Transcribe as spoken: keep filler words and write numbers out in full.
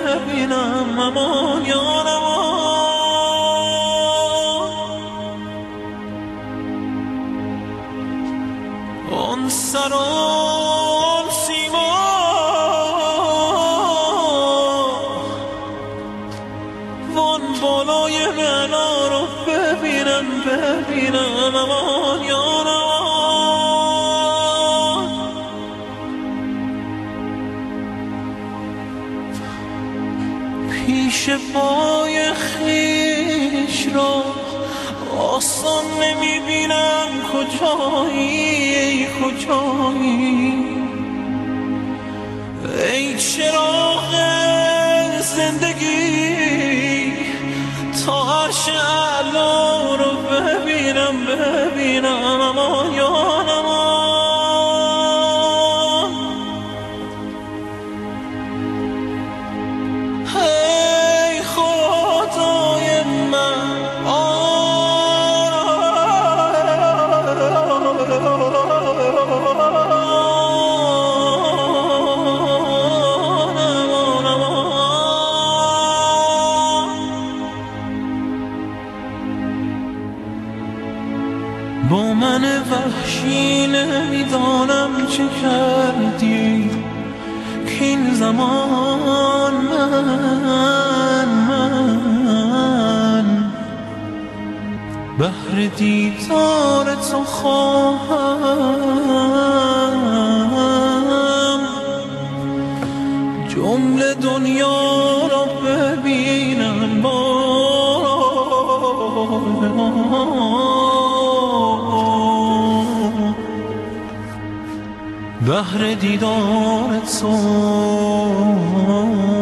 ببینم امان یا نمان. آن سر آن سیما وان بالای معنا رو ببینم ببینم امان یا نمان. پیش پای خیش را آسان نمیبینم کجایی کجایی. ای چراغ زندگی تا عرش اعلا رو ببینم ببینم امان یا نمان. ای خدای من با من وحشی نمیدانم چه کردی که این زمان من من بهر دیدار تو خواهم جمله دنیا را ببینم بهر دیدار تو.